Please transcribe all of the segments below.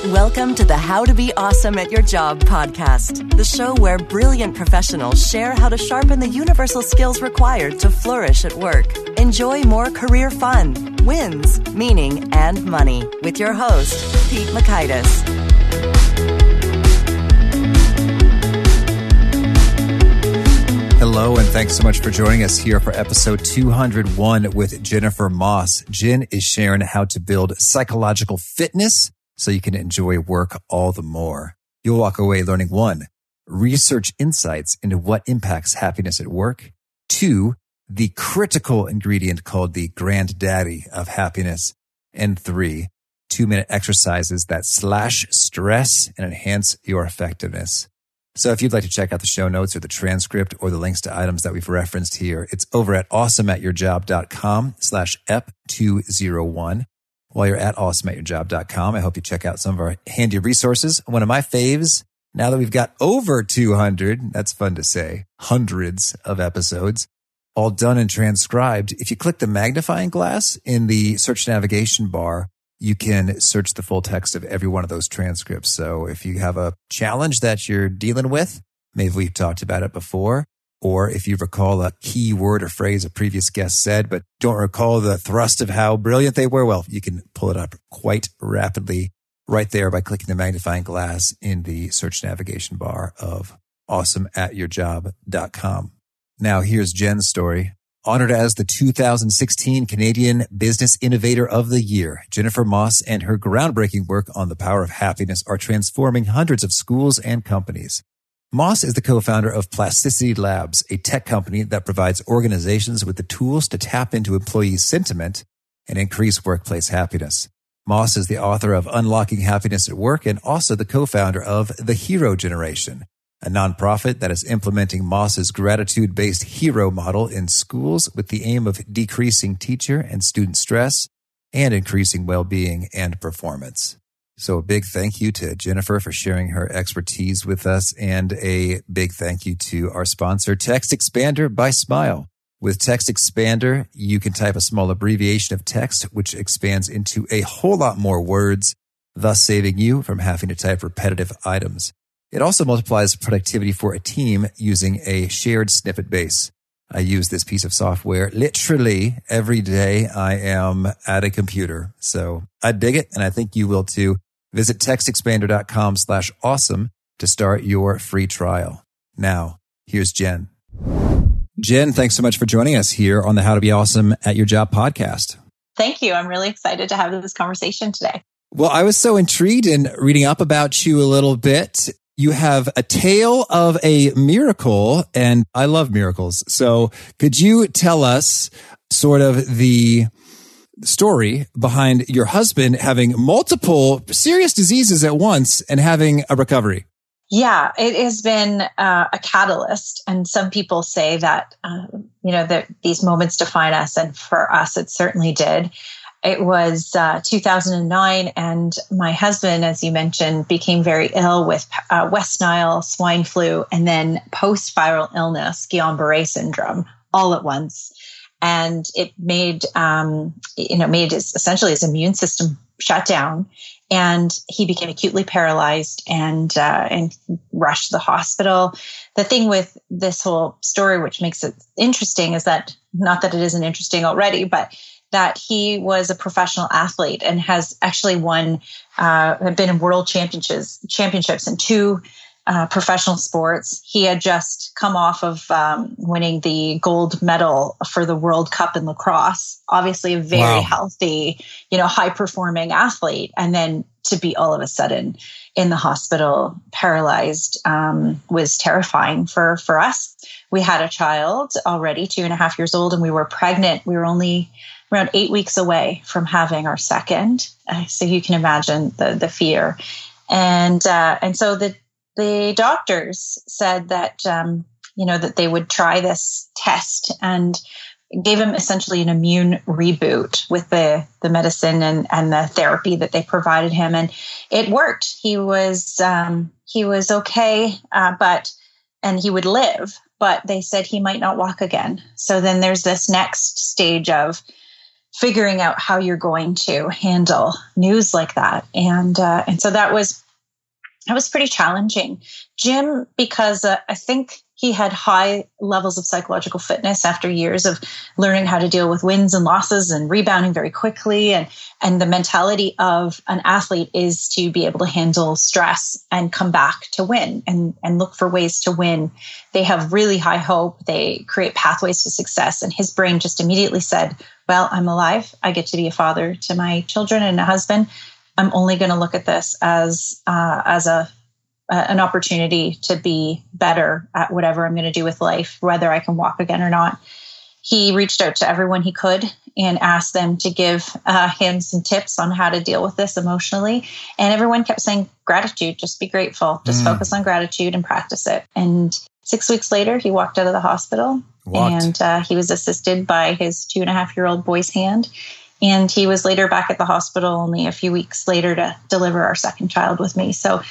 Welcome to the How to Be Awesome at Your Job podcast, the show where brilliant professionals share how to sharpen the universal skills required to flourish at work. Enjoy more career fun, wins, meaning, and money with your host, Pete Mockaitis. Hello, and thanks so much for joining us here for episode 201 with Jennifer Moss. Jen is sharing how to build psychological fitness so you can enjoy work all the more. You'll walk away learning 1, research insights into what impacts happiness at work. 2, the critical ingredient called the granddaddy of happiness. And 3, 2-minute exercises that slash stress and enhance your effectiveness. So if you'd like to check out the show notes or the transcript or the links to items that we've referenced here, it's over at awesomeatyourjob.com/ep201. While you're at awesomeatyourjob.com, I hope you check out some of our handy resources. One of my faves, now that we've got over 200, that's fun to say, hundreds of episodes, all done and transcribed. If you click the magnifying glass in the search navigation bar, you can search the full text of every one of those transcripts. So if you have a challenge that you're dealing with, maybe we've talked about it before, or if you recall a key word or phrase a previous guest said, but don't recall the thrust of how brilliant they were, well, you can pull it up quite rapidly right there by clicking the magnifying glass in the search navigation bar of awesomeatyourjob.com. Now, here's Jen's story. Honored as the 2016 Canadian Business Innovator of the Year, Jennifer Moss and her groundbreaking work on the power of happiness are transforming hundreds of schools and companies. Moss is the co-founder of Plasticity Labs, a tech company that provides organizations with the tools to tap into employees' sentiment and increase workplace happiness. Moss is the author of Unlocking Happiness at Work and also the co-founder of The Hero Generation, a nonprofit that is implementing Moss's gratitude-based hero model in schools with the aim of decreasing teacher and student stress and increasing well-being and performance. So a big thank you to Jennifer for sharing her expertise with us, and a big thank you to our sponsor, Text Expander by Smile. With Text Expander, you can type a small abbreviation of text, which expands into a whole lot more words, thus saving you from having to type repetitive items. It also multiplies productivity for a team using a shared snippet base. I use this piece of software literally every day I am at a computer. So I dig it, and I think you will too. Visit textexpander.com/awesome to start your free trial. Now, here's Jen. Jen, thanks so much for joining us here on the How to Be Awesome at Your Job podcast. Thank you. I'm really excited to have this conversation today. Well, I was so intrigued in reading up about you a little bit. You have a tale of a miracle, and I love miracles. So could you tell us sort of the story behind your husband having multiple serious diseases at once and having a recovery? Yeah, it has been a catalyst. And some people say that, that these moments define us. And for us, it certainly did. It was 2009, and my husband, as you mentioned, became very ill with West Nile, swine flu, and then post-viral illness, Guillain-Barré syndrome, all at once. And it made essentially his immune system shut down, and he became acutely paralyzed and rushed to the hospital. The thing with this whole story, which makes it interesting, is that, not that it isn't interesting already, but that he was a professional athlete and has actually been in world championships in 2 professional sports. He had just come off of winning the gold medal for the World Cup in lacrosse. Obviously a very healthy, high performing athlete. And then to be all of a sudden in the hospital paralyzed was terrifying for us. We had a child already, 2.5 years old, and we were pregnant. We were only around 8 weeks away from having our second. So you can imagine the fear. And so the doctors said that, that they would try this test and gave him essentially an immune reboot with the medicine and the therapy that they provided him. And it worked. He was okay, and he would live, but they said he might not walk again. So then there's this next stage of figuring out how you're going to handle news like that. And so that was pretty challenging. Jim, because I think he had high levels of psychological fitness after years of learning how to deal with wins and losses and rebounding very quickly. And the mentality of an athlete is to be able to handle stress and come back to win and look for ways to win. They have really high hope. They create pathways to success. And his brain just immediately said, well, I'm alive. I get to be a father to my children and a husband. I'm only going to look at this as an opportunity to be better at whatever I'm going to do with life, whether I can walk again or not. He reached out to everyone he could and asked them to give him some tips on how to deal with this emotionally. And everyone kept saying, gratitude, just be grateful, just focus on gratitude and practice it. And 6 weeks later, he walked out of the hospital and he was assisted by his 2.5-year-old boy's hand. And he was later back at the hospital only a few weeks later to deliver our second child with me. So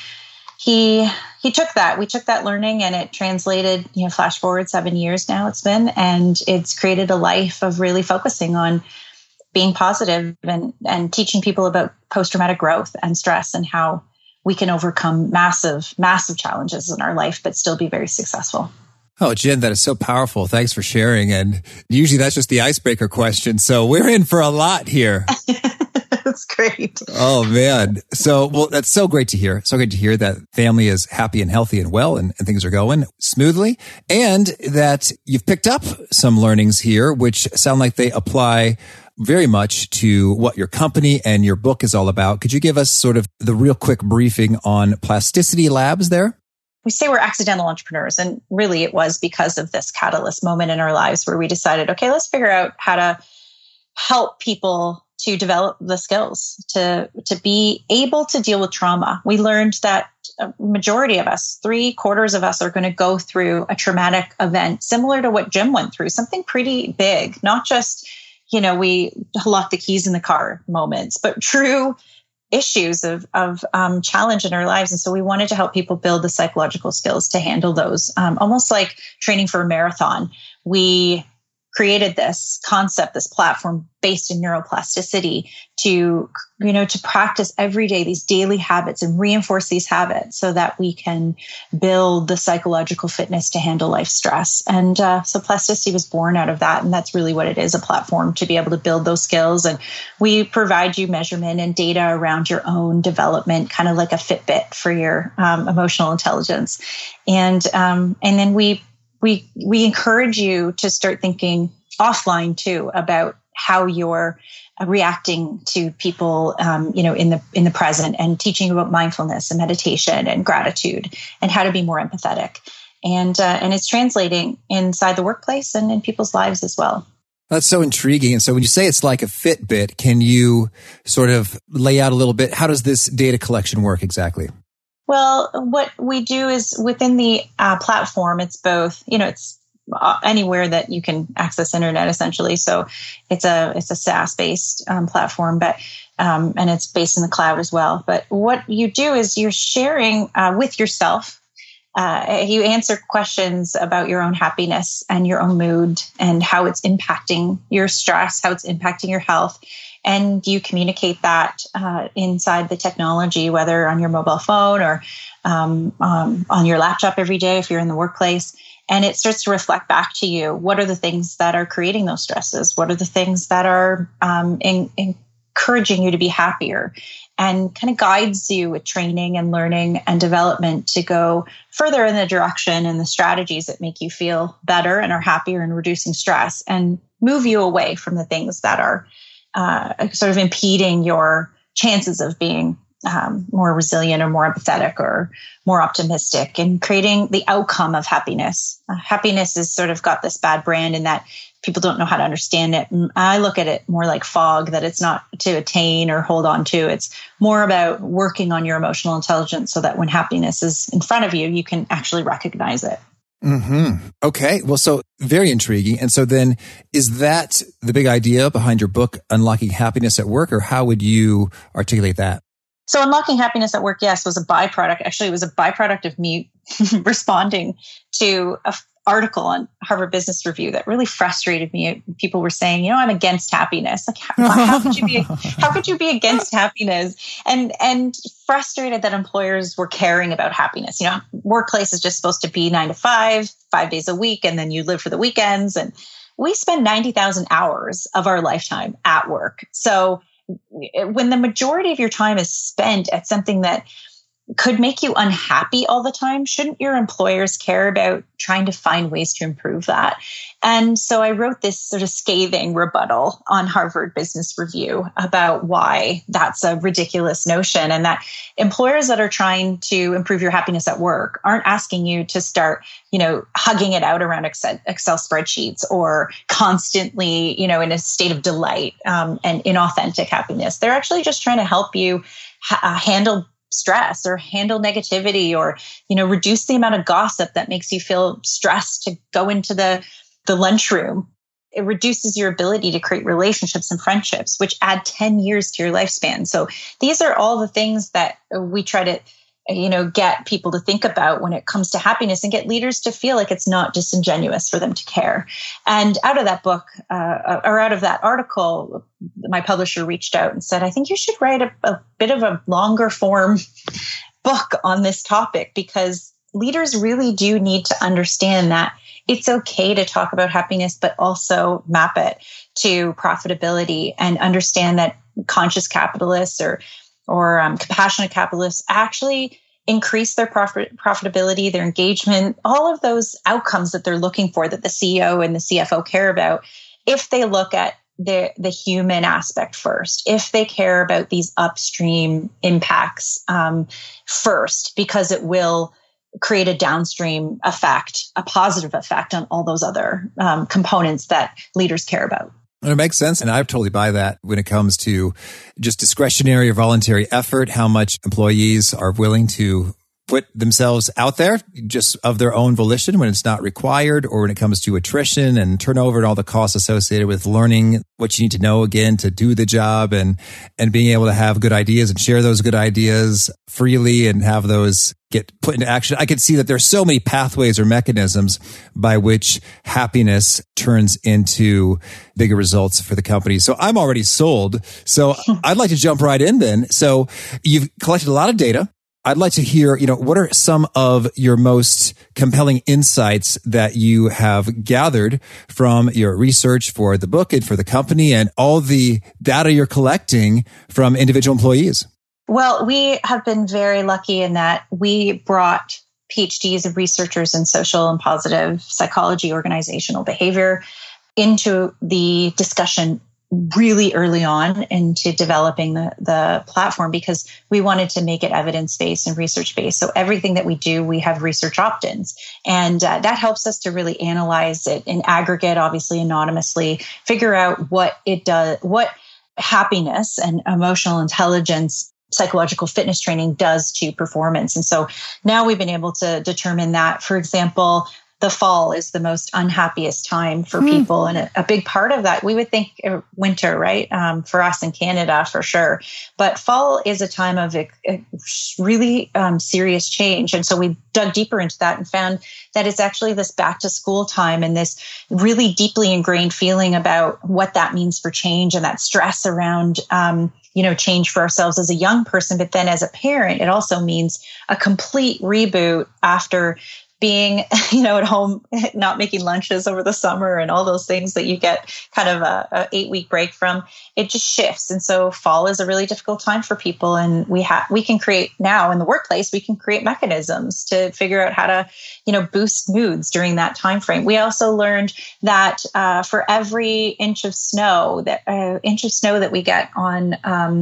he took that. We took that learning and it translated, flash forward 7 years now it's been, and it's created a life of really focusing on being positive and teaching people about post-traumatic growth and stress and how we can overcome massive, massive challenges in our life, but still be very successful. Oh, Jen, that is so powerful. Thanks for sharing. And usually that's just the icebreaker question. So we're in for a lot here. That's great. Oh, man. Well, that's so great to hear. So great to hear that family is happy and healthy and well and things are going smoothly, and that you've picked up some learnings here, which sound like they apply very much to what your company and your book is all about. Could you give us sort of the real quick briefing on Plasticity Labs there? We say we're accidental entrepreneurs, and really it was because of this catalyst moment in our lives where we decided, okay, let's figure out how to help people to develop the skills to be able to deal with trauma. We learned that a majority of us, 3/4 of us, are going to go through a traumatic event similar to what Jim went through, something pretty big, not just, we lock the keys in the car moments, but true issues of challenge in our lives. And so we wanted to help people build the psychological skills to handle those, almost like training for a marathon. We created this concept, this platform based in neuroplasticity to practice every day these daily habits and reinforce these habits so that we can build the psychological fitness to handle life stress. And so Plasticity was born out of that. And that's really what it is, a platform to be able to build those skills. And we provide you measurement and data around your own development, kind of like a Fitbit for your emotional intelligence. And then we encourage you to start thinking offline too about how you're reacting to people, in the present, and teaching you about mindfulness and meditation and gratitude and how to be more empathetic. And it's translating inside the workplace and in people's lives as well. That's so intriguing. And so when you say it's like a Fitbit, can you sort of lay out a little bit, how does this data collection work exactly? Well, what we do is within the platform, it's both, it's anywhere that you can access internet essentially. So it's a SaaS-based platform, but and it's based in the cloud as well. But what you do is you're sharing with yourself. You answer questions about your own happiness and your own mood and how it's impacting your stress, how it's impacting your health. And you communicate that inside the technology, whether on your mobile phone or on your laptop every day if you're in the workplace. And it starts to reflect back to you. What are the things that are creating those stresses? What are the things that are encouraging you to be happier? And kind of guides you with training and learning and development to go further in the direction and the strategies that make you feel better and are happier and reducing stress, and move you away from the things that are sort of impeding your chances of being more resilient or more empathetic or more optimistic, and creating the outcome of happiness. Happiness has sort of got this bad brand in that people don't know how to understand it. I look at it more like fog, that it's not to attain or hold on to. It's more about working on your emotional intelligence so that when happiness is in front of you, you can actually recognize it. Mm-hmm. Okay. Well, so very intriguing. And so then is that the big idea behind your book, Unlocking Happiness at Work, or how would you articulate that? So Unlocking Happiness at Work, yes, was a byproduct. Actually, it was a byproduct of me responding to article on Harvard Business Review that really frustrated me. People were saying, I'm against happiness. Like, how could you be against happiness? And frustrated that employers were caring about happiness. Workplace is just supposed to be 9 to 5 days a week, and then you live for the weekends. And we spend 90,000 hours of our lifetime at work. So when the majority of your time is spent at something that could make you unhappy all the time, shouldn't your employers care about trying to find ways to improve that? And so I wrote this sort of scathing rebuttal on Harvard Business Review about why that's a ridiculous notion, and that employers that are trying to improve your happiness at work aren't asking you to start, hugging it out around Excel spreadsheets or constantly, in a state of delight and inauthentic happiness. They're actually just trying to help you handle stress or handle negativity, or, reduce the amount of gossip that makes you feel stressed to go into the lunchroom. It reduces your ability to create relationships and friendships, which add 10 years to your lifespan. So these are all the things that we try to, get people to think about when it comes to happiness, and get leaders to feel like it's not disingenuous for them to care. And out of that book, or out of that article, my publisher reached out and said, I think you should write a bit of a longer form book on this topic, because leaders really do need to understand that it's okay to talk about happiness, but also map it to profitability, and understand that conscious capitalists or compassionate capitalists actually increase their profitability, their engagement, all of those outcomes that they're looking for, that the CEO and the CFO care about, if they look at the human aspect first, if they care about these upstream impacts first, because it will create a downstream effect, a positive effect on all those other components that leaders care about. It makes sense. And I totally buy that when it comes to just discretionary or voluntary effort, how much employees are willing to put themselves out there just of their own volition when it's not required, or when it comes to attrition and turnover and all the costs associated with learning what you need to know again to do the job, and being able to have good ideas and share those good ideas freely and have those get put into action. I could see that there's so many pathways or mechanisms by which happiness turns into bigger results for the company. So I'm already sold. So I'd like to jump right in then. So you've collected a lot of data. I'd like to hear, what are some of your most compelling insights that you have gathered from your research for the book and for the company, and all the data you're collecting from individual employees? Well, we have been very lucky in that we brought PhDs and researchers in social and positive psychology, organizational behavior into the discussion really early on into developing the platform, because we wanted to make it evidence-based and research-based. So everything that we do, we have research opt-ins. And that helps us to really analyze it in aggregate, obviously anonymously, figure out what it does, what happiness and emotional intelligence, psychological fitness training does to performance. And so now we've been able to determine that, for example, the fall is the most unhappiest time for people. And a big part of that, we would think winter, right? For us in Canada, for sure. But fall is a time of really serious change. And so we dug deeper into that and found that it's actually this back to school time, and this really deeply ingrained feeling about what that means for change, and that stress around, change for ourselves as a young person. But then as a parent, it also means a complete reboot after being, at home, not making lunches over the summer and all those things that you get kind of a 8-week break from. It just shifts. And so fall is a really difficult time for people. And we can create now in the workplace, we can create mechanisms to figure out how to, boost moods during that time frame. We also learned that for every inch of snow that we get on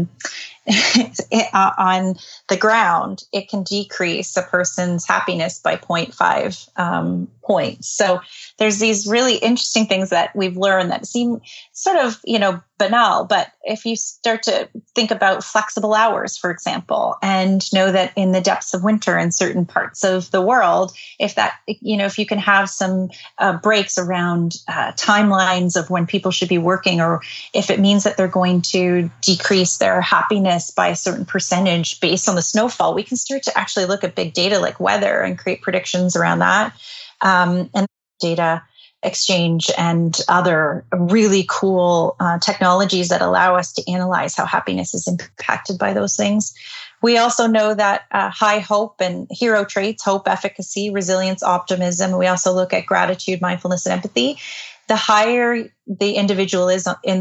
on the ground, it can decrease a person's happiness by 0.5 points. So there's these really interesting things that we've learned that seem sort of, banal. But if you start to think about flexible hours, for example, and know that in the depths of winter in certain parts of the world, if you can have some breaks around timelines of when people should be working, or if it means that they're going to decrease their happiness by a certain percentage based on the snowfall, we can start to actually look at big data like weather and create predictions around that. And data exchange and other really cool technologies that allow us to analyze how happiness is impacted by those things. We also know that high hope and hero traits, hope, efficacy, resilience, optimism. We also look at gratitude, mindfulness, and empathy. The higher the individual is in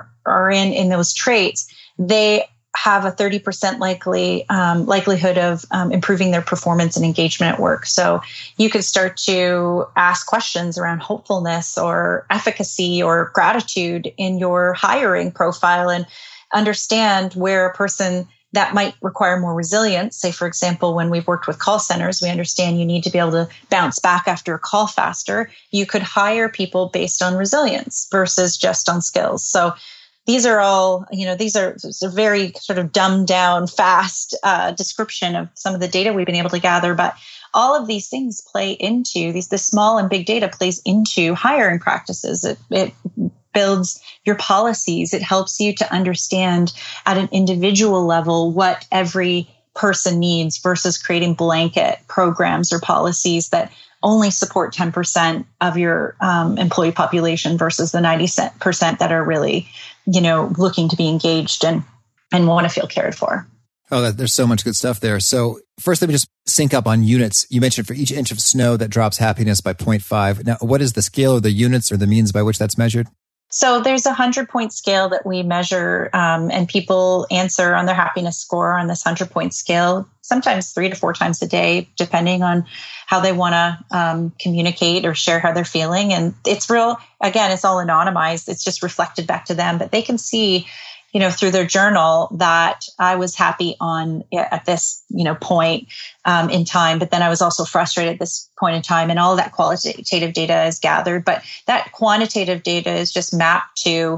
those traits, they have a 30% likelihood of improving their performance and engagement at work. So you could start to ask questions around hopefulness or efficacy or gratitude in your hiring profile and understand where a person that might require more resilience. Say, for example, when we've worked with call centers, we understand you need to be able to bounce back after a call faster. You could hire people based on resilience versus just on skills. So these are all, these are very sort of dumbed down, fast description of some of the data we've been able to gather. But all of these things play into the small and big data plays into hiring practices. It builds your policies. It helps you to understand at an individual level what every person needs versus creating blanket programs or policies that only support 10% of your employee population versus the 90% that are really, looking to be engaged and want to feel cared for. Oh, there's so much good stuff there. So first, let me just sync up on units. You mentioned for each inch of snow that drops happiness by 0.5. Now, what is the scale or the units or the means by which that's measured? So there's a 100-point scale that we measure, and people answer on their happiness score on this 100-point scale, sometimes 3 to 4 times a day, depending on how they want to communicate or share how they're feeling. And it's it's all anonymized. It's just reflected back to them, but they can see, through their journal that I was happy at this, point in time, but then I was also frustrated at this point in time, and all of that qualitative data is gathered. But that quantitative data is just mapped to,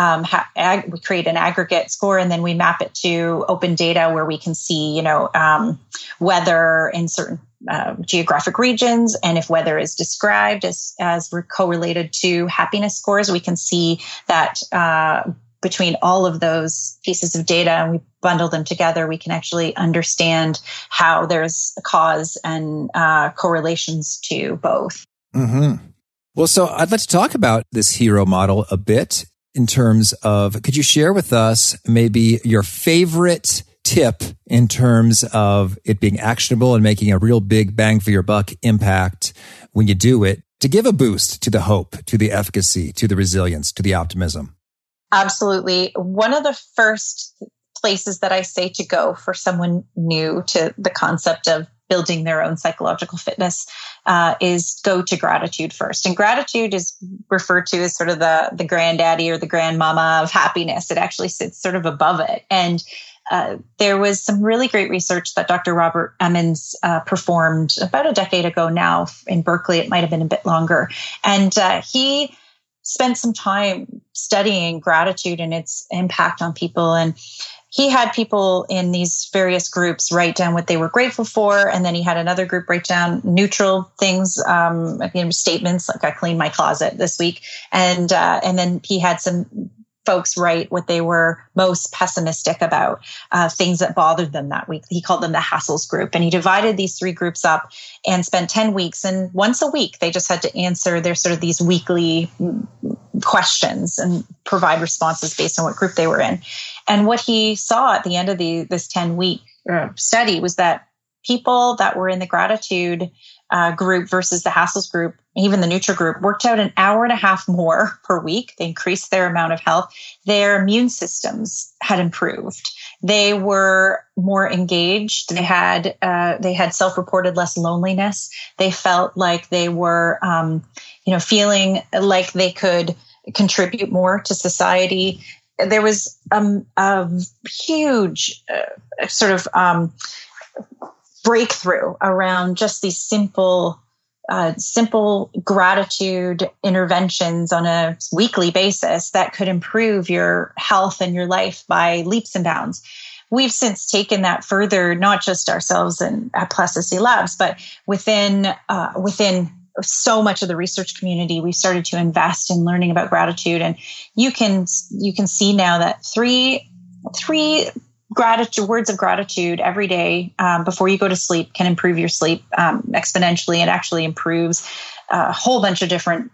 we create an aggregate score, and then we map it to open data where we can see, weather in certain geographic regions. And if weather is described as correlated to happiness scores, we can see that, between all of those pieces of data, and we bundle them together, we can actually understand how there's a cause and correlations to both. Mm-hmm. Well, so I'd like to talk about this hero model a bit in terms of, could you share with us maybe your favorite tip in terms of it being actionable and making a real big bang for your buck impact when you do it, to give a boost to the hope, to the efficacy, to the resilience, to the optimism? Absolutely. One of the first places that I say to go for someone new to the concept of building their own psychological fitness is go to gratitude first. And gratitude is referred to as sort of the granddaddy or the grandmama of happiness. It actually sits sort of above it. And there was some really great research that Dr. Robert Emmons performed about a decade ago now in Berkeley. It might have been a bit longer. And he spent some time studying gratitude and its impact on people. And he had people in these various groups write down what they were grateful for. And then he had another group write down neutral things, statements like I cleaned my closet this week. And then he had some folks write what they were most pessimistic about, things that bothered them that week. He called them the hassles group. And he divided these 3 groups up and spent 10 weeks. And once a week, they just had to answer their sort of these weekly questions and provide responses based on what group they were in. And what he saw at the end of this 10-week study was that people that were in the gratitude group versus the hassles group, even the neutral group, worked out an hour and a half more per week. They increased their amount of health. Their immune systems had improved. They were more engaged. They had self-reported less loneliness. They felt like they were, feeling like they could contribute more to society. There was a huge sort of breakthrough around just these simple gratitude interventions on a weekly basis that could improve your health and your life by leaps and bounds. We've since taken that further, not just ourselves and at Plasticity Labs, but within so much of the research community, we've started to invest in learning about gratitude. And you can see now that three words of gratitude every day before you go to sleep can improve your sleep exponentially. It actually improves a whole bunch of different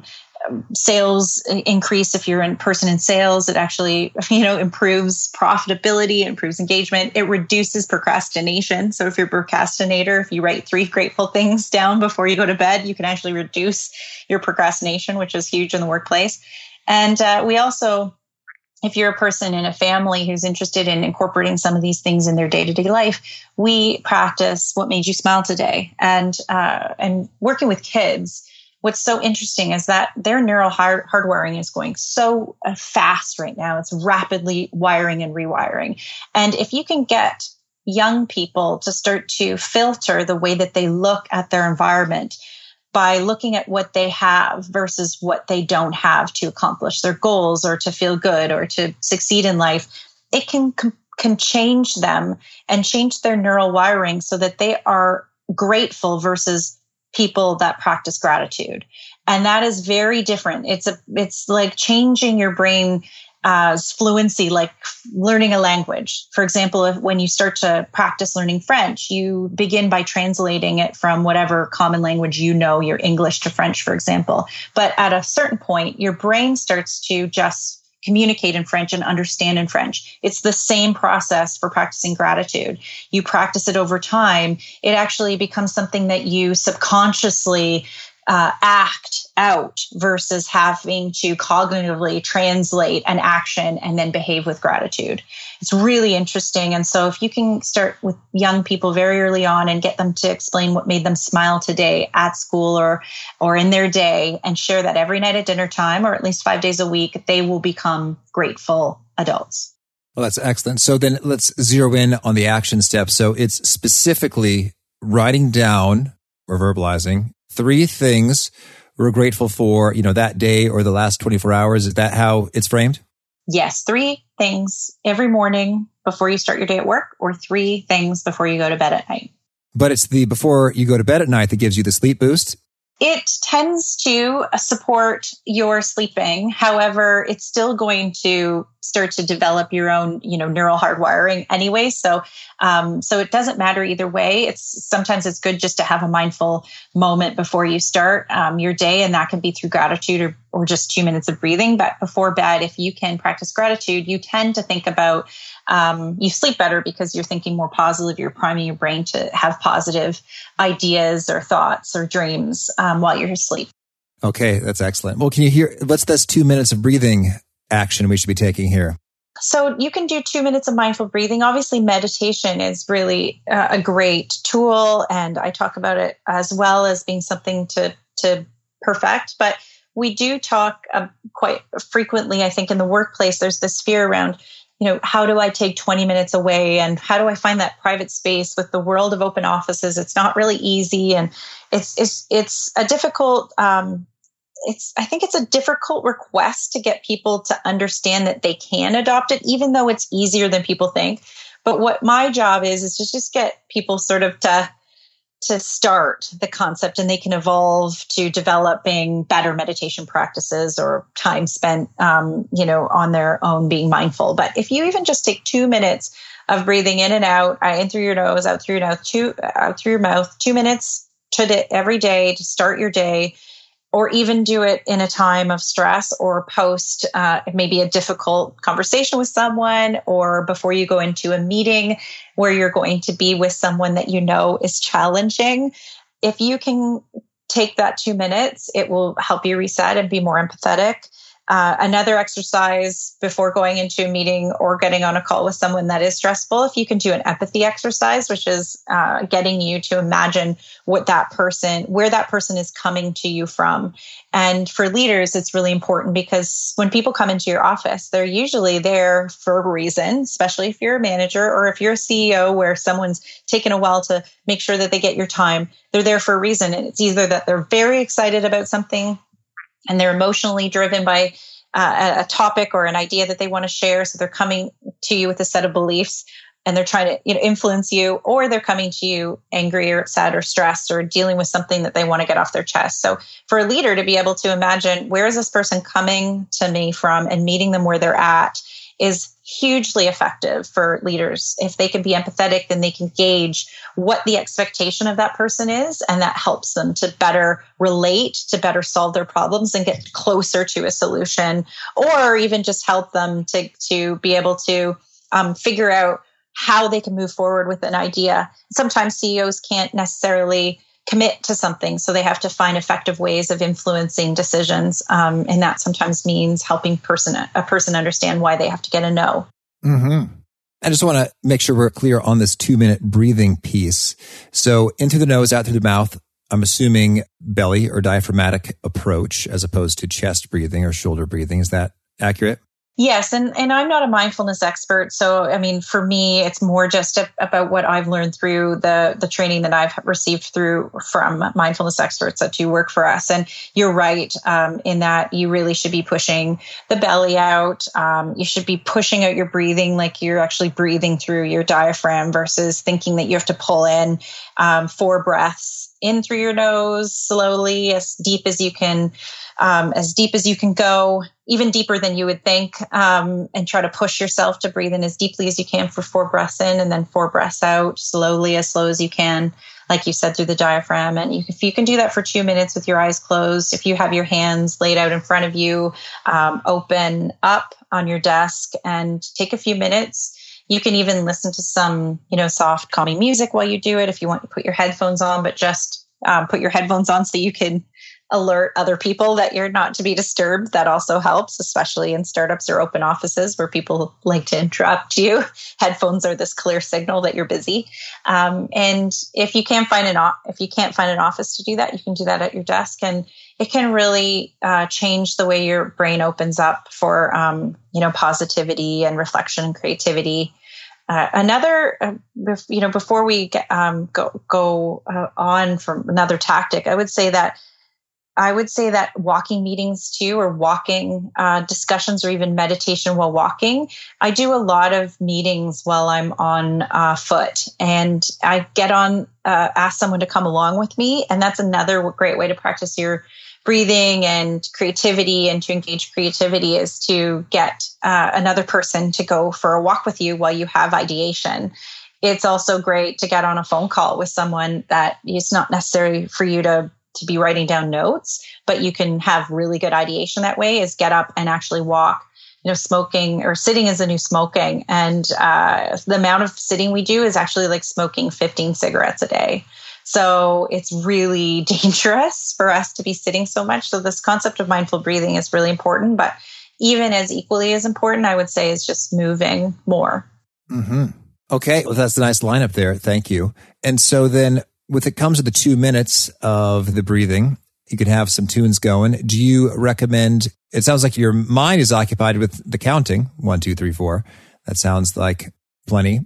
sales increase. If you're a person in sales, it actually, improves profitability, improves engagement. It reduces procrastination. So if you're a procrastinator, if you write 3 grateful things down before you go to bed, you can actually reduce your procrastination, which is huge in the workplace. And we also, if you're a person in a family who's interested in incorporating some of these things in their day-to-day life, we practice What Made You Smile Today. And working with kids, what's so interesting is that their neural hardwiring is going so fast right now. It's rapidly wiring and rewiring. And if you can get young people to start to filter the way that they look at their environment by looking at what they have versus what they don't have to accomplish their goals or to feel good or to succeed in life, it can change them and change their neural wiring so that they are grateful versus people that practice gratitude. And that is very different. It's like changing your brain fluency, like learning a language. For example, when you start to practice learning French, you begin by translating it from whatever common language your English to French, for example. But at a certain point, your brain starts to just communicate in French and understand in French. It's the same process for practicing gratitude. You practice it over time. It actually becomes something that you subconsciously act out versus having to cognitively translate an action and then behave with gratitude. It's really interesting. And so if you can start with young people very early on and get them to explain what made them smile today at school or in their day and share that every night at dinner time, or at least 5 days a week, they will become grateful adults. Well, that's excellent. So then let's zero in on the action steps. So it's specifically writing down or verbalizing 3 things we're grateful for, that day or the last 24 hours. Is that how it's framed? Yes. 3 things every morning before you start your day at work, or 3 things before you go to bed at night. But it's the before you go to bed at night that gives you the sleep boost. It tends to support your sleeping. However, it's still going to start to develop your own, neural hardwiring anyway. So it doesn't matter either way. Sometimes it's good just to have a mindful moment before you start your day, and that can be through gratitude or just 2 minutes of breathing. But before bed, if you can practice gratitude, you tend to think about, you sleep better because you're thinking more positive. You're priming your brain to have positive ideas or thoughts or dreams while you're asleep. Okay, that's excellent. Well, what's this 2 minutes of breathing action we should be taking here? So you can do 2 minutes of mindful breathing. Obviously, meditation is really a great tool, and I talk about it as well as being something to perfect. But we do talk quite frequently, I think, in the workplace. There's this fear around, how do I take 20 minutes away, and how do I find that private space with the world of open offices? It's not really easy, and it's a difficult. I think it's a difficult request to get people to understand that they can adopt it, even though it's easier than people think. But what my job is to just get people sort of to start the concept, and they can evolve to developing better meditation practices or time spent, on their own being mindful. But if you even just take 2 minutes of breathing in and out, in through your nose, out through your mouth, out through your mouth, 2 minutes every day to start your day, or even do it in a time of stress or post maybe a difficult conversation with someone, or before you go into a meeting where you're going to be with someone that is challenging. If you can take that 2 minutes, it will help you reset and be more empathetic. Another exercise before going into a meeting or getting on a call with someone that is stressful, if you can do an empathy exercise, which is getting you to imagine where that person is coming to you from. And for leaders, it's really important because when people come into your office, they're usually there for a reason, especially if you're a manager or if you're a CEO where someone's taken a while to make sure that they get your time. They're there for a reason. And it's either that they're very excited about something and they're emotionally driven by a topic or an idea that they want to share. So they're coming to you with a set of beliefs and they're trying to influence you, or they're coming to you angry or sad or stressed or dealing with something that they want to get off their chest. So for a leader to be able to imagine, where is this person coming to me from, and meeting them where they're at, is hugely effective for leaders. If they can be empathetic, then they can gauge what the expectation of that person is, and that helps them to better relate, to better solve their problems and get closer to a solution, or even just help them to be able to figure out how they can move forward with an idea. Sometimes CEOs can't necessarily commit to something, so they have to find effective ways of influencing decisions, and that sometimes means helping a person understand why they have to get a no. Mm-hmm. I just want to make sure we're clear on this 2-minute breathing piece. So in through the nose, out through the mouth. I'm assuming belly or diaphragmatic approach as opposed to chest breathing or shoulder breathing. Is that accurate? Yes. And I'm not a mindfulness expert. So, I mean, for me, it's more just about what I've learned through the training that I've received from mindfulness experts that do work for us. And you're right in that you really should be pushing the belly out. You should be pushing out your breathing like you're actually breathing through your diaphragm versus thinking that you have to pull in 4 breaths in through your nose slowly, as deep as you can go, even deeper than you would think, and try to push yourself to breathe in as deeply as you can for 4 breaths in and then 4 breaths out slowly, as slow as you can, like you said, through the diaphragm. And if you can do that for 2 minutes with your eyes closed, if you have your hands laid out in front of you, open up on your desk and take a few minutes. You can even listen to some, soft, calming music while you do it. If you want to put your headphones on, but just put your headphones on so you can alert other people that you're not to be disturbed. That also helps, especially in startups or open offices where people like to interrupt you. Headphones are this clear signal that you're busy. And if you can't find an office to do that, you can do that at your desk, and it can really change the way your brain opens up for positivity and reflection and creativity. Before we go on from another tactic, I would say that walking meetings too, or walking discussions, or even meditation while walking. I do a lot of meetings while I'm on foot, and I ask someone to come along with me. And that's another great way to practice your breathing and creativity, and to engage creativity, is to get another person to go for a walk with you while you have ideation. It's also great to get on a phone call with someone that it's not necessary for you to be writing down notes, but you can have really good ideation that way, is get up and actually walk. Smoking or sitting is the new smoking. And the amount of sitting we do is actually like smoking 15 cigarettes a day. So it's really dangerous for us to be sitting so much. So this concept of mindful breathing is really important, but even as equally as important, I would say, is just moving more. Mm-hmm. Okay. Well, that's a nice lineup there. Thank you. And so then when it comes to the 2 minutes of the breathing, you can have some tunes going. Do you recommend, it sounds like your mind is occupied with the counting, 1, 2, 3, 4. That sounds like plenty.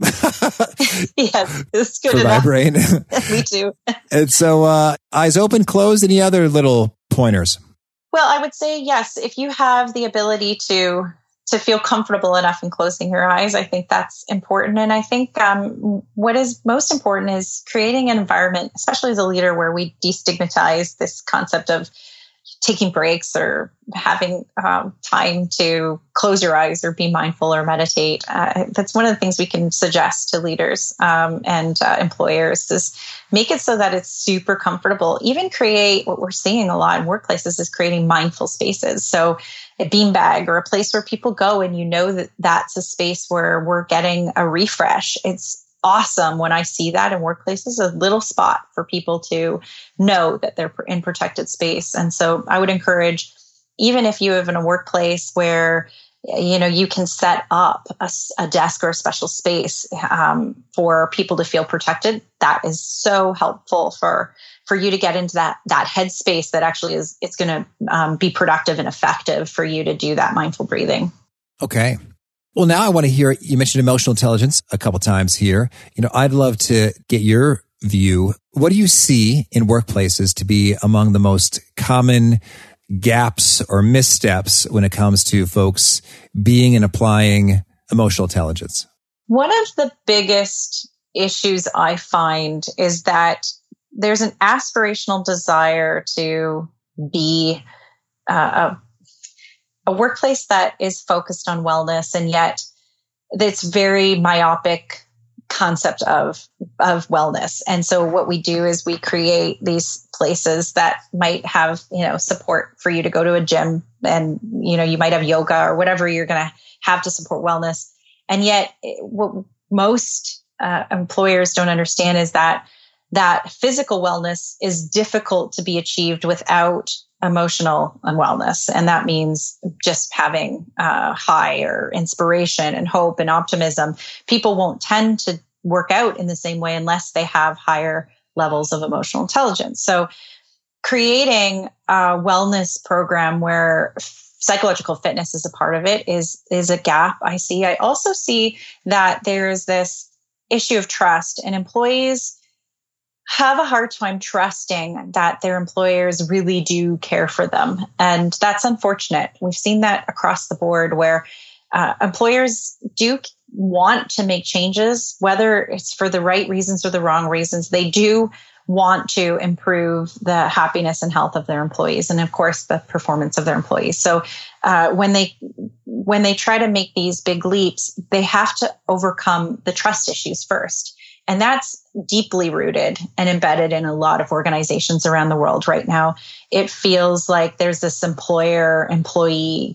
Yes, it's good for enough. My brain. Me too. And so eyes open, closed, any other little pointers? Well, I would say yes. If you have the ability to feel comfortable enough in closing your eyes, I think that's important. And I think what is most important is creating an environment, especially as a leader, where we destigmatize this concept of taking breaks or having time to close your eyes or be mindful or meditate. That's one of the things we can suggest to leaders and employers, is make it so that it's super comfortable. Even create, what we're seeing a lot in workplaces is creating mindful spaces. So a beanbag, or a place where people go and that that's a space where we're getting a refresh. It's awesome when I see that in workplaces, a little spot for people to know that they're in protected space. And so I would encourage, even if you live in a workplace where you can set up a desk or a special space for people to feel protected, that is so helpful for you to get into that headspace that actually it's going to be productive and effective for you to do that mindful breathing. Okay. Well, now I want to hear, you mentioned emotional intelligence a couple times here. I'd love to get your view. What do you see in workplaces to be among the most common gaps or missteps when it comes to folks being and applying emotional intelligence? One of the biggest issues I find is that there's an aspirational desire to be a a workplace that is focused on wellness, and yet it's very myopic concept of wellness. And so what we do is we create these places that might have, support for you to go to a gym, and, you might have yoga or whatever you're going to have to support wellness. And yet what most employers don't understand is that physical wellness is difficult to be achieved without emotional wellness. And that means just having higher inspiration and hope and optimism. People won't tend to work out in the same way unless they have higher levels of emotional intelligence. So creating a wellness program where psychological fitness is a part of it is a gap I see. I also see that there's this issue of trust, and employees have a hard time trusting that their employers really do care for them. And that's unfortunate. We've seen that across the board where employers do want to make changes, whether it's for the right reasons or the wrong reasons. They do want to improve the happiness and health of their employees, and of course the performance of their employees. So when they try to make these big leaps, they have to overcome the trust issues first. And that's deeply rooted and embedded in a lot of organizations around the world right now. It feels like there's this employer-employee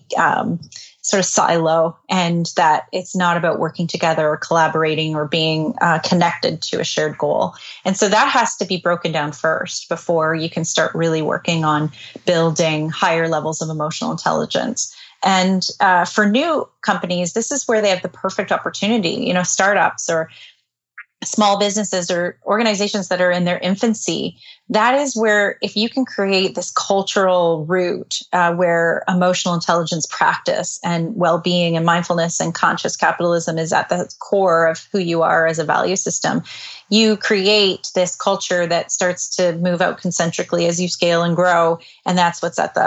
sort of silo, and that it's not about working together or collaborating or being connected to a shared goal. And so that has to be broken down first before you can start really working on building higher levels of emotional intelligence. And for new companies, this is where they have the perfect opportunity. Startups or small businesses or organizations that are in their infancy, that is where, if you can create this cultural root where emotional intelligence practice and well-being and mindfulness and conscious capitalism is at the core of who you are as a value system, you create this culture that starts to move out concentrically as you scale and grow. And that's what's at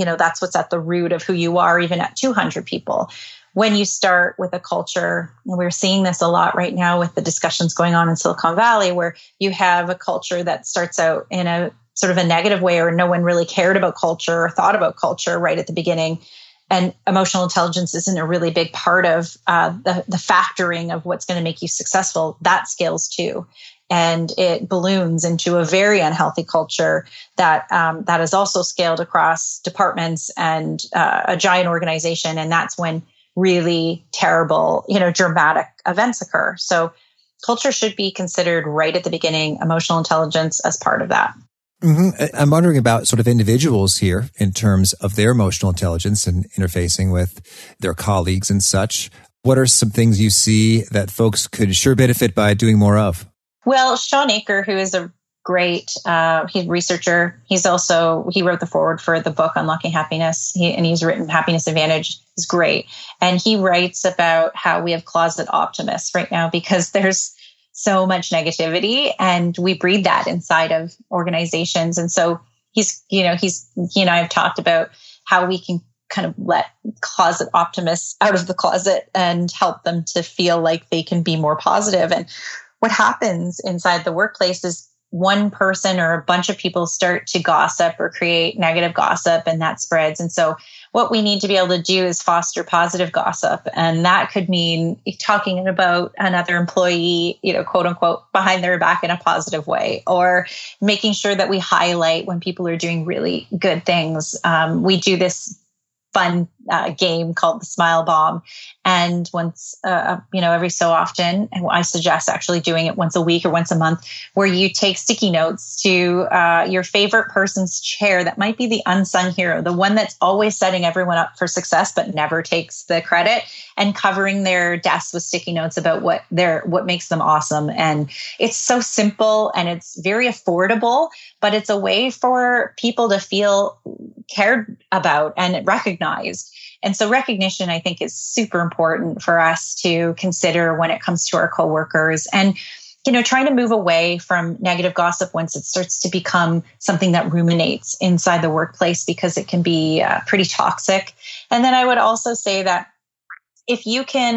the root of who you are, even at 200 people. When you start with a culture, and we're seeing this a lot right now with the discussions going on in Silicon Valley, where you have a culture that starts out in a sort of a negative way, or no one really cared about culture or thought about culture right at the beginning. And emotional intelligence isn't a really big part of the factoring of what's going to make you successful. That scales too. And it balloons into a very unhealthy culture that is also scaled across departments and a giant organization. And that's when really terrible, dramatic events occur. So culture should be considered right at the beginning, emotional intelligence as part of that. Mm-hmm. I'm wondering about sort of individuals here in terms of their emotional intelligence and interfacing with their colleagues and such. What are some things you see that folks could sure benefit by doing more of? Well, Sean Aker, who is a great he's a researcher. He wrote the foreword for the book Unlocking Happiness, he's written Happiness Advantage. It's great. And he writes about how we have closet optimists right now because there's so much negativity and we breed that inside of organizations. And so he and I have talked about how we can kind of let closet optimists out of the closet and help them to feel like they can be more positive. And what happens inside the workplace is one person or a bunch of people start to gossip or create negative gossip, and that spreads. And so what we need to be able to do is foster positive gossip. And that could mean talking about another employee, quote unquote, behind their back in a positive way, or making sure that we highlight when people are doing really good things. We do this fun game called the Smile Bomb. And once, every so often, and I suggest actually doing it once a week or once a month, where you take sticky notes to your favorite person's chair that might be the unsung hero, the one that's always setting everyone up for success, but never takes the credit, and covering their desks with sticky notes about what makes them awesome. And it's so simple and it's very affordable, but it's a way for people to feel cared about and recognized. And so recognition, I think, is super important for us to consider when it comes to our coworkers, and, trying to move away from negative gossip once it starts to become something that ruminates inside the workplace, because it can be pretty toxic. And then I would also say that if you can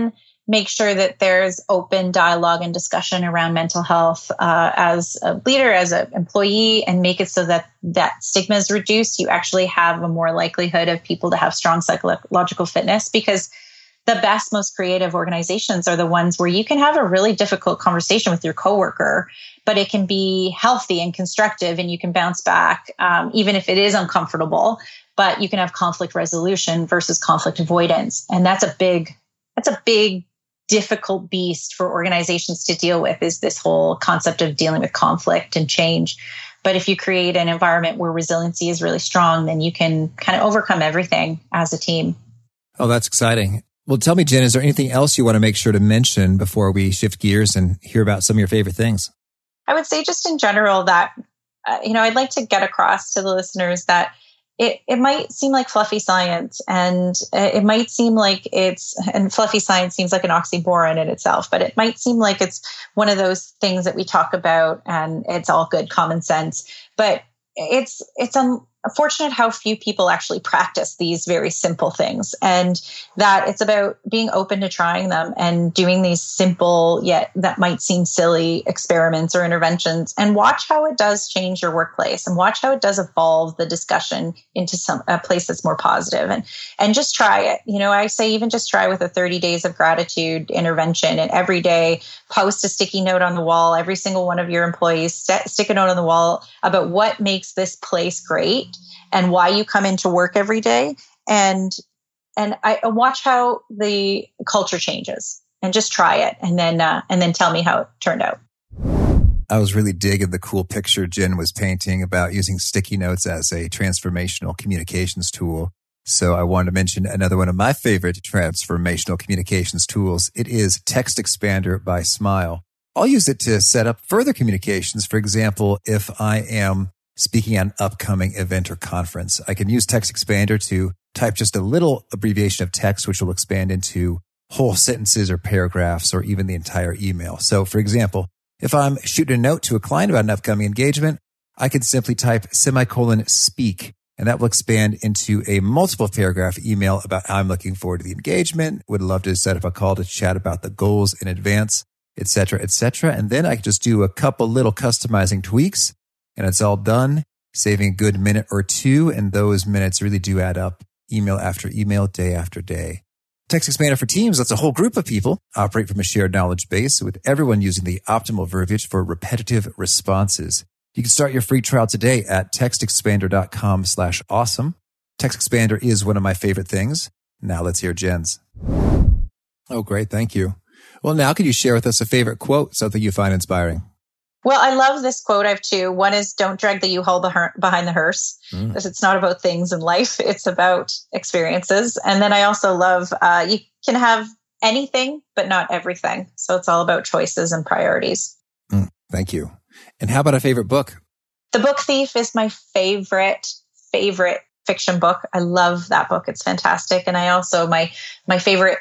make sure that there's open dialogue and discussion around mental health as a leader, as an employee, and make it so that that stigma is reduced. You actually have a more likelihood of people to have strong psychological fitness, because the best, most creative organizations are the ones where you can have a really difficult conversation with your coworker, but it can be healthy and constructive, and you can bounce back, even if it is uncomfortable. But you can have conflict resolution versus conflict avoidance, and that's a big, difficult beast for organizations to deal with. Is this whole concept of dealing with conflict and change. But if you create an environment where resiliency is really strong, then you can kind of overcome everything as a team. Oh, that's exciting. Well, tell me, Jen, is there anything else you want to make sure to mention before we shift gears and hear about some of your favorite things? I would say just in general that, I'd like to get across to the listeners that it might seem like fluffy science, and it might seem like and fluffy science seems like an oxymoron in itself, but it might seem like it's one of those things that we talk about and it's all good common sense. But it's unfortunate how few people actually practice these very simple things, and that it's about being open to trying them and doing these simple yet that might seem silly experiments or interventions, and watch how it does change your workplace, and watch how it does evolve the discussion into a place that's more positive, and just try it. I say even just try with a 30 days of gratitude intervention, and every day post a sticky note on the wall. Every single one of your employees stick a note on the wall about what makes this place great and why you come into work every day. And I watch how the culture changes, and just try it. And then tell me how it turned out. I was really digging the cool picture Jen was painting about using sticky notes as a transformational communications tool. So I wanted to mention another one of my favorite transformational communications tools. It is Text Expander by Smile. I'll use it to set up further communications. For example, if I am speaking at an upcoming event or conference, I can use Text Expander to type just a little abbreviation of text, which will expand into whole sentences or paragraphs or even the entire email. So for example, if I'm shooting a note to a client about an upcoming engagement, I can simply type ;speak, and that will expand into a multiple paragraph email about how I'm looking forward to the engagement, would love to set up a call to chat about the goals in advance, et cetera, et cetera. And then I can just do a couple little customizing tweaks, and it's all done, saving a good minute or two. And those minutes really do add up, email after email, day after day. Text Expander for Teams lets a whole group of people operate from a shared knowledge base, with everyone using the optimal verbiage for repetitive responses. You can start your free trial today at textexpander.com/awesome. Text Expander is one of my favorite things. Now let's hear Jen's. Oh, great. Thank you. Well, now could you share with us a favorite quote, something you find inspiring? Well, I love this quote. I have two. One is, don't drag the U-Haul behind the hearse, because it's not about things in life. It's about experiences. And then I also love, you can have anything, but not everything. So it's all about choices and priorities. Thank you. And how about a favorite book? The Book Thief is my favorite fiction book. I love that book. It's fantastic. And I also, my favorite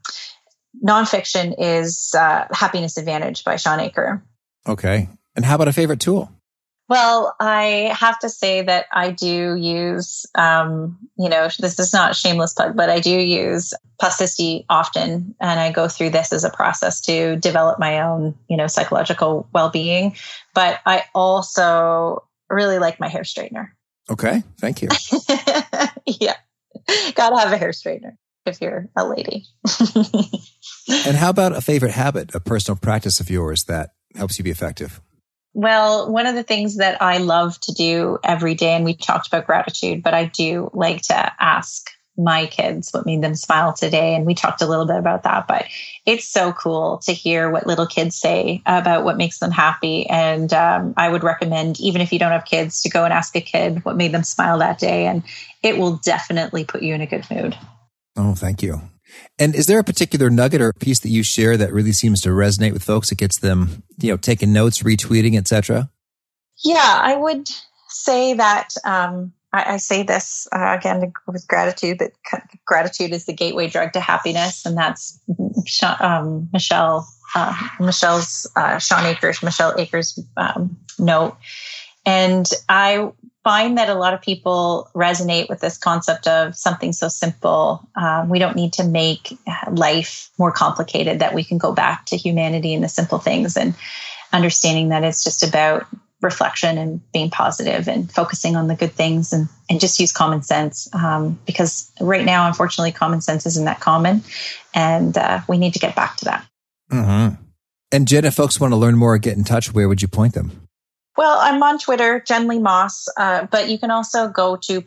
nonfiction is Happiness Advantage by Shawn Achor. Okay. And how about a favorite tool? Well, I have to say that I do use, this is not a shameless plug, but I do use Plasticity often. And I go through this as a process to develop my own, psychological well-being. But I also really like my hair straightener. Okay. Thank you. Yeah. Got to have a hair straightener if you're a lady. And how about a favorite habit, a personal practice of yours that helps you be effective? Well, one of the things that I love to do every day, and we talked about gratitude, but I do like to ask my kids what made them smile today. And we talked a little bit about that, but it's so cool to hear what little kids say about what makes them happy. And I would recommend, even if you don't have kids, to go and ask a kid what made them smile that day. And it will definitely put you in a good mood. Oh, thank you. And is there a particular nugget or piece that you share that really seems to resonate with folks? It gets them, taking notes, retweeting, etc. Yeah, I would say that I say this again with gratitude, that gratitude is the gateway drug to happiness, and that's Michelle Achor's note. And I find that a lot of people resonate with this concept of something so simple. We don't need to make life more complicated, that we can go back to humanity and the simple things, and understanding that it's just about reflection and being positive and focusing on the good things, and just use common sense. Because right now, unfortunately, common sense isn't that common, and we need to get back to that. Mm-hmm. And Jen, if folks want to learn more or get in touch, where would you point them? Well, I'm on Twitter, Jen Lee Moss, but you can also go to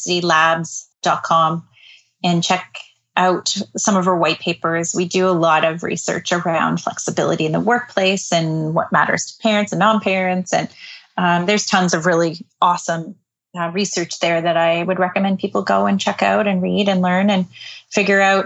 plasticitylabs.com and check out some of our white papers. We do a lot of research around flexibility in the workplace and what matters to parents and non-parents. And there's tons of really awesome research there that I would recommend people go and check out and read and learn and figure out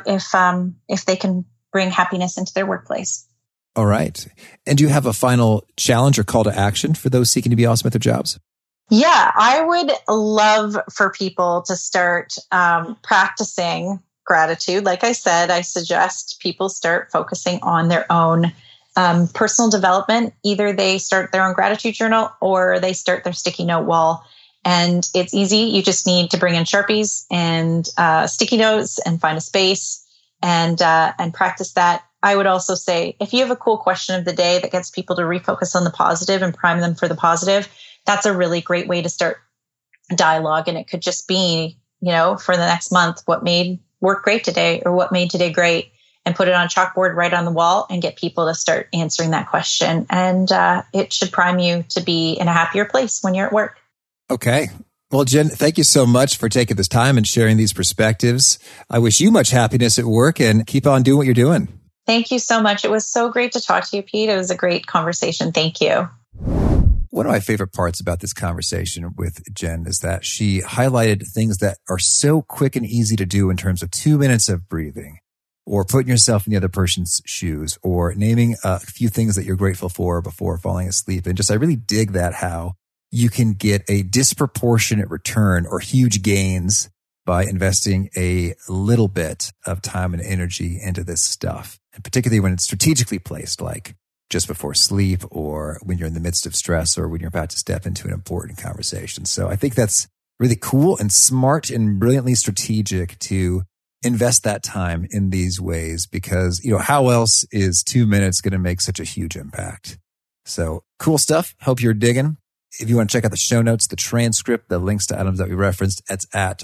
if they can bring happiness into their workplace. All right. And do you have a final challenge or call to action for those seeking to be awesome at their jobs? Yeah, I would love for people to start practicing gratitude. Like I said, I suggest people start focusing on their own personal development. Either they start their own gratitude journal or they start their sticky note wall. And it's easy. You just need to bring in Sharpies and sticky notes and find a space and practice that. I would also say, if you have a cool question of the day that gets people to refocus on the positive and prime them for the positive, that's a really great way to start a dialogue. And it could just be, for the next month, what made work great today, or what made today great, and put it on a chalkboard right on the wall and get people to start answering that question. And it should prime you to be in a happier place when you're at work. Okay. Well, Jen, thank you so much for taking this time and sharing these perspectives. I wish you much happiness at work and keep on doing what you're doing. Thank you so much. It was so great to talk to you, Pete. It was a great conversation. Thank you. One of my favorite parts about this conversation with Jen is that she highlighted things that are so quick and easy to do in terms of 2 minutes of breathing, or putting yourself in the other person's shoes, or naming a few things that you're grateful for before falling asleep. And I really dig that, how you can get a disproportionate return or huge gains by investing a little bit of time and energy into this stuff. And particularly when it's strategically placed, like just before sleep, or when you're in the midst of stress, or when you're about to step into an important conversation. So I think that's really cool and smart and brilliantly strategic to invest that time in these ways, because, how else is 2 minutes going to make such a huge impact? So cool stuff. Hope you're digging. If you want to check out the show notes, the transcript, the links to items that we referenced, it's at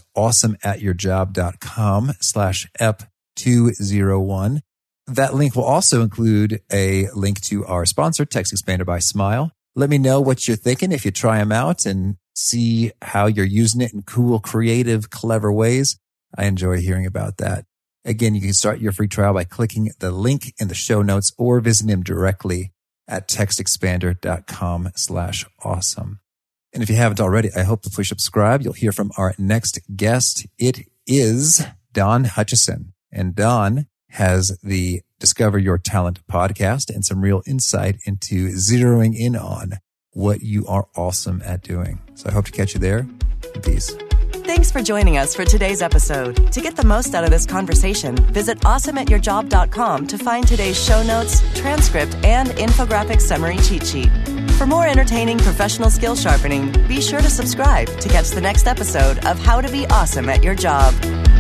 awesomeatyourjob.com/ep201. That link will also include a link to our sponsor, Text Expander by Smile. Let me know what you're thinking if you try them out and see how you're using it in cool, creative, clever ways. I enjoy hearing about that. Again, you can start your free trial by clicking the link in the show notes or visiting them directly at textexpander.com/awesome. And if you haven't already, I hope to please subscribe. You'll hear from our next guest. It is Dawn Hutchison. And Dawn has the Discover Your Talent podcast and some real insight into zeroing in on what you are awesome at doing. So I hope to catch you there. Peace. Thanks for joining us for today's episode. To get the most out of this conversation, visit awesomeatyourjob.com to find today's show notes, transcript, and infographic summary cheat sheet. For more entertaining professional skill sharpening, be sure to subscribe to catch the next episode of How to Be Awesome at Your Job.